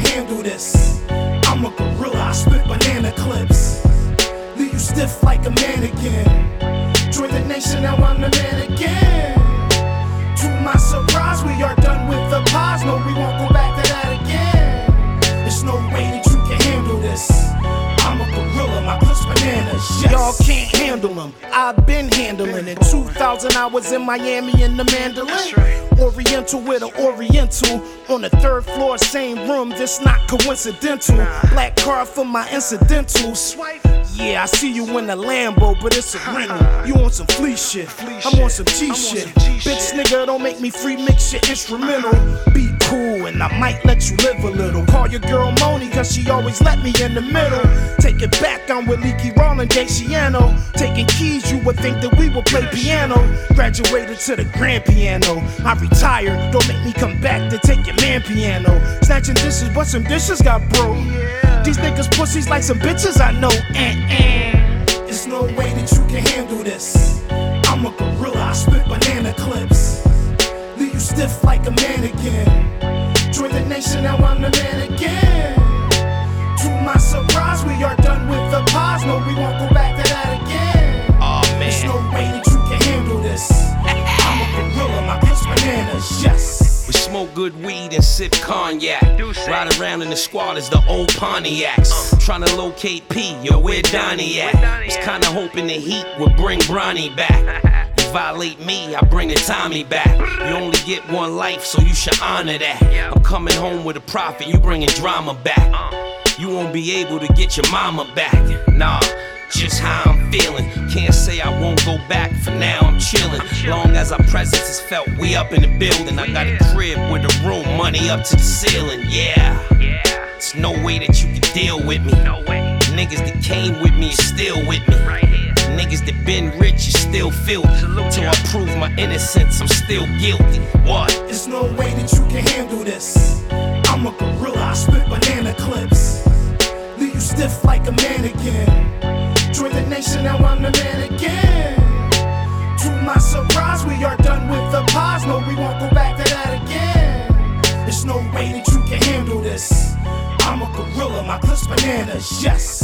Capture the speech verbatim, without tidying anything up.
can handle this. I'm a gorilla, I spit banana clips. Leave you stiff like a mannequin. Join the nation, now I'm the man again. To my surprise, we are done with the pause. No, we won't go back to that again. There's no way that you can handle this. I'm a gorilla, my clips bananas, yes. Y'all can't handle them, I've been handling it. two thousand, I was in Miami in the Mandolin. Oriental with an Oriental. On the third floor, same room, this not coincidental. Black card for my incidentals. Yeah, I see you in the Lambo, but it's a rental. You on some flea shit, I'm on some G shit. Bitch nigga, don't make me free mix your instrumental. Be cool and I might let you live a little. Call your girl Moni, cause she always let me in the middle. Take it back, I'm with Leaky Rollin', Jay Ciano. Taking keys, you would think that we would play piano. Graduated to the grand piano. I retired, don't make me come back to take your man piano. Snatching dishes, but some dishes got broke. These niggas pussies like some bitches I know. Eh, eh. There's no way that you can handle this. I'm a gorilla, I spit banana clips. Leave you stiff like a mannequin. Join the nation, now I'm the man again. To my surprise, we are done with the pause. No, we won't go back to that again. Oh man, there's no way that you can handle this. I'm a gorilla, my clips bananas, yes. We smoke good weed and sip cognac. Ride around in the squad as the old Pontiacs. Uh. Tryna locate P, yo, where Donnie at? Was kinda hoping the heat would bring Bronny back. You violate me, I bring the Tommy back. You only get one life, so you should honor that. I'm coming home with a profit, you bringing drama back. You won't be able to get your mama back. Nah, just how I'm feeling. Can't say I won't go back, for now I'm chilling. Long as our presence is felt, we up in the building. I got a crib with a room, money up to the ceiling, yeah. There's no way that you can deal with me. Niggas that came with me is still with me. Niggas that been rich is still filthy. Till I prove my innocence, I'm still guilty. What? There's no way that you can handle this. I'm a gorilla, I spit banana clips. Leave you stiff like a mannequin. Join the nation, now I'm the man again. To my surprise, we are done with the pause. No, we won't go back to that again. There's no way that you can handle this. I'm a gorilla, my clips bananas, yes.